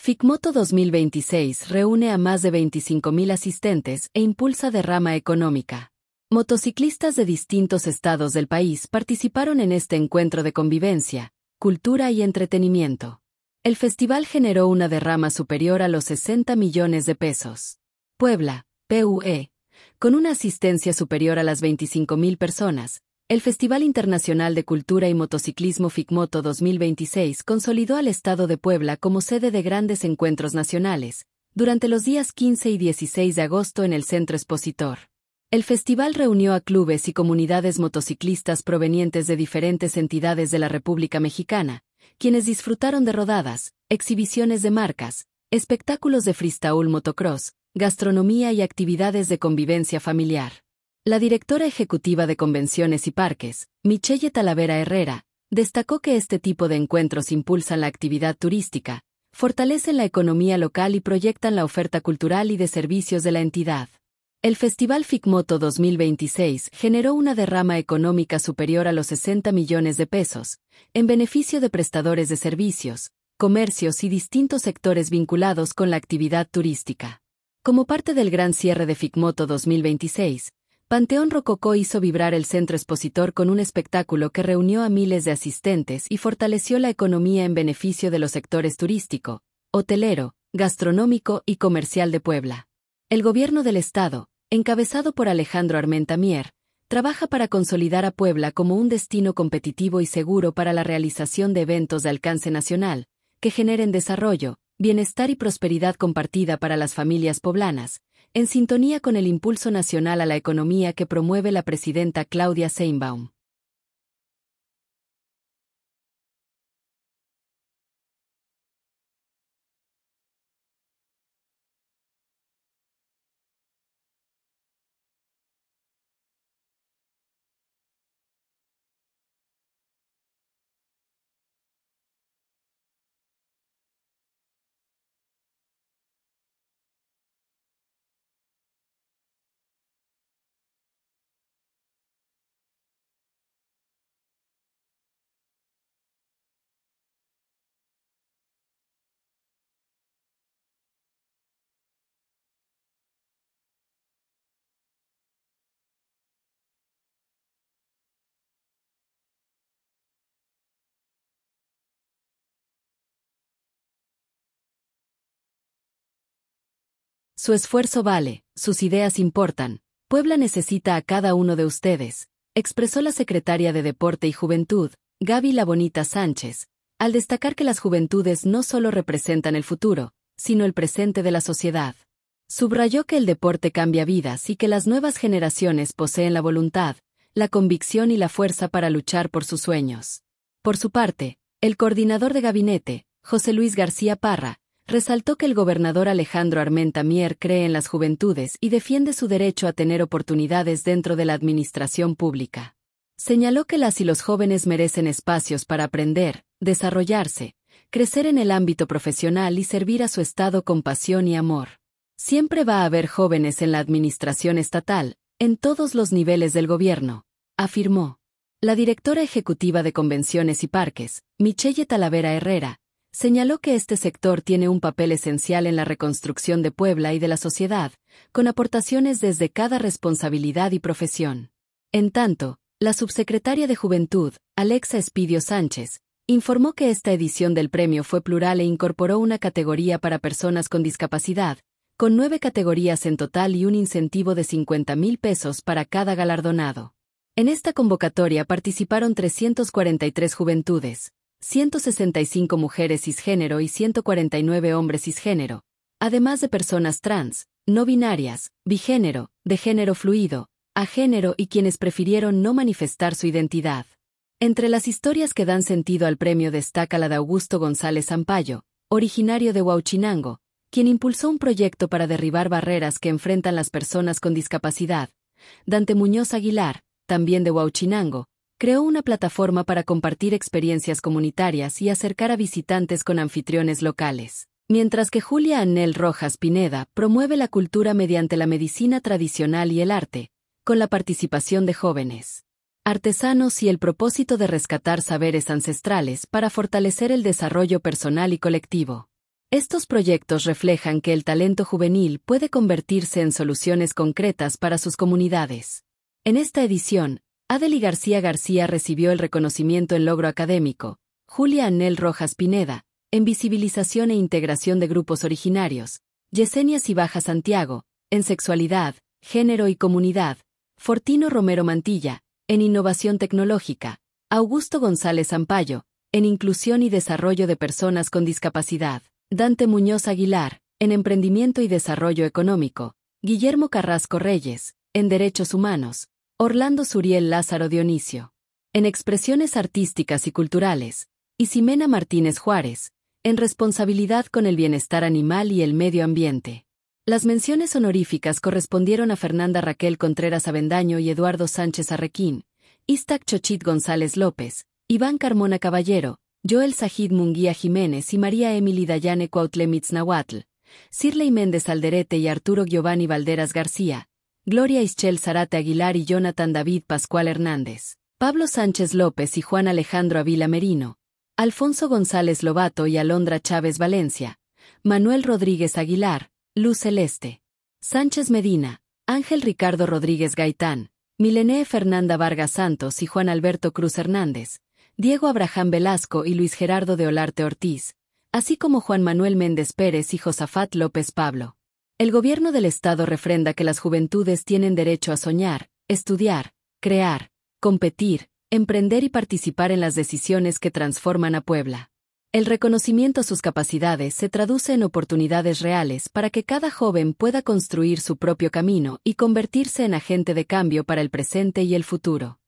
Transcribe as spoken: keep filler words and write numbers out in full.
Ficmoto dos mil veintiséis reúne a más de veinticinco mil asistentes e impulsa derrama económica. Motociclistas de distintos estados del país participaron en este encuentro de convivencia, cultura y entretenimiento. El festival generó una derrama superior a los sesenta millones de pesos. Puebla, P U E, con una asistencia superior a las veinticinco mil personas, el Festival Internacional de Cultura y Motociclismo Ficmoto dos mil veintiséis consolidó al estado de Puebla como sede de grandes encuentros nacionales, durante los días quince y dieciséis de agosto en el Centro Expositor. El festival reunió a clubes y comunidades motociclistas provenientes de diferentes entidades de la República Mexicana, quienes disfrutaron de rodadas, exhibiciones de marcas, espectáculos de freestyle motocross, gastronomía y actividades de convivencia familiar. La directora ejecutiva de Convenciones y Parques, Michelle Talavera Herrera, destacó que este tipo de encuentros impulsan la actividad turística, fortalecen la economía local y proyectan la oferta cultural y de servicios de la entidad. El Festival Ficmoto dos mil veintiséis generó una derrama económica superior a los sesenta millones de pesos, en beneficio de prestadores de servicios, comercios y distintos sectores vinculados con la actividad turística. Como parte del gran cierre de Ficmoto dos mil veintiséis, Panteón Rococó hizo vibrar el Centro Expositor con un espectáculo que reunió a miles de asistentes y fortaleció la economía en beneficio de los sectores turístico, hotelero, gastronómico y comercial de Puebla. El gobierno del estado, encabezado por Alejandro Armenta Mier, trabaja para consolidar a Puebla como un destino competitivo y seguro para la realización de eventos de alcance nacional, que generen desarrollo, bienestar y prosperidad compartida para las familias poblanas, en sintonía con el impulso nacional a la economía que promueve la presidenta Claudia Sheinbaum. Su esfuerzo vale, sus ideas importan. Puebla necesita a cada uno de ustedes, expresó la secretaria de Deporte y Juventud, Gaby La Bonita Sánchez, al destacar que las juventudes no solo representan el futuro, sino el presente de la sociedad. Subrayó que el deporte cambia vidas y que las nuevas generaciones poseen la voluntad, la convicción y la fuerza para luchar por sus sueños. Por su parte, el coordinador de gabinete, José Luis García Parra, resaltó que el gobernador Alejandro Armenta Mier cree en las juventudes y defiende su derecho a tener oportunidades dentro de la administración pública. Señaló que las y los jóvenes merecen espacios para aprender, desarrollarse, crecer en el ámbito profesional y servir a su estado con pasión y amor. Siempre va a haber jóvenes en la administración estatal, en todos los niveles del gobierno, afirmó. La directora ejecutiva de Convenciones y Parques, Michelle Talavera Herrera, señaló que este sector tiene un papel esencial en la reconstrucción de Puebla y de la sociedad, con aportaciones desde cada responsabilidad y profesión. En tanto, la subsecretaria de Juventud, Alexa Espidio Sánchez, informó que esta edición del premio fue plural e incorporó una categoría para personas con discapacidad, con nueve categorías en total y un incentivo de cincuenta mil pesos para cada galardonado. En esta convocatoria participaron trescientas cuarenta y tres juventudes, ciento sesenta y cinco mujeres cisgénero y ciento cuarenta y nueve hombres cisgénero, además de personas trans, no binarias, bigénero, de género fluido, agénero y quienes prefirieron no manifestar su identidad. Entre las historias que dan sentido al premio destaca la de Augusto González Zampayo, originario de Huauchinango, quien impulsó un proyecto para derribar barreras que enfrentan las personas con discapacidad. Dante Muñoz Aguilar, también de Huauchinango, creó una plataforma para compartir experiencias comunitarias y acercar a visitantes con anfitriones locales, mientras que Julia Annel Rojas Pineda promueve la cultura mediante la medicina tradicional y el arte, con la participación de jóvenes artesanos y el propósito de rescatar saberes ancestrales para fortalecer el desarrollo personal y colectivo. Estos proyectos reflejan que el talento juvenil puede convertirse en soluciones concretas para sus comunidades. En esta edición, Adely García García recibió el reconocimiento en logro académico, Julia Anel Rojas Pineda, en visibilización e integración de grupos originarios, Yesenia Cibaja Santiago, en sexualidad, género y comunidad, Fortino Romero Mantilla, en innovación tecnológica, Augusto González Ampayo, en inclusión y desarrollo de personas con discapacidad, Dante Muñoz Aguilar, en emprendimiento y desarrollo económico, Guillermo Carrasco Reyes, en derechos humanos, Orlando Suriel Lázaro Dionisio, en expresiones artísticas y culturales, y Ximena Martínez Juárez, en responsabilidad con el bienestar animal y el medio ambiente. Las menciones honoríficas correspondieron a Fernanda Raquel Contreras Avendaño y Eduardo Sánchez Arrequín, Iztac Chochit González López, Iván Carmona Caballero, Joel Sajid Munguía Jiménez y María Emily Dayane Cuautlemitz Nahuatl, Cirley Méndez Alderete y Arturo Giovanni Valderas García, Gloria Ischel Zarate Aguilar y Jonathan David Pascual Hernández, Pablo Sánchez López y Juan Alejandro Avila Merino, Alfonso González Lobato y Alondra Chávez Valencia, Manuel Rodríguez Aguilar, Luz Celeste, Sánchez Medina, Ángel Ricardo Rodríguez Gaitán, Milenee Fernanda Vargas Santos y Juan Alberto Cruz Hernández, Diego Abraham Velasco y Luis Gerardo de Olarte Ortiz, así como Juan Manuel Méndez Pérez y Josafat López Pablo. El gobierno del Estado refrenda que las juventudes tienen derecho a soñar, estudiar, crear, competir, emprender y participar en las decisiones que transforman a Puebla. El reconocimiento a sus capacidades se traduce en oportunidades reales para que cada joven pueda construir su propio camino y convertirse en agente de cambio para el presente y el futuro.